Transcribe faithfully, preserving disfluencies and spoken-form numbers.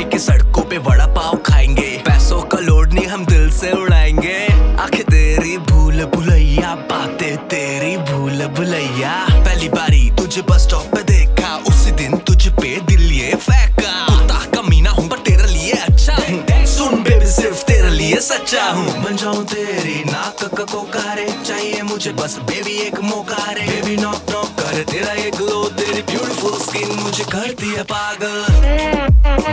की सड़कों पे वड़ा पाव खाएंगे, पैसों का लोड नहीं हम दिल से उड़ाएंगे। आंखें तेरी भूल भुलैया, बातें तेरी भूल भुलैया। पहली बारी तुझे बस स्टॉप पे देखा, उसी दिन तुझ पे दिल ये फेंका। कुत्ता कमीना हूँ पर तेरे लिए अच्छा हूँ, सुन बेबी सिर्फ तेरे लिए सच्चा हूँ। बन जाऊँ तेरी नाक का कोकारे, चाहिए मुझे बस बेबी एक मौका रे। बेबी नॉक नॉक कर, तेरा ये ग्लो, तेरी ब्यूटीफुल स्किन मुझे करती है पागल।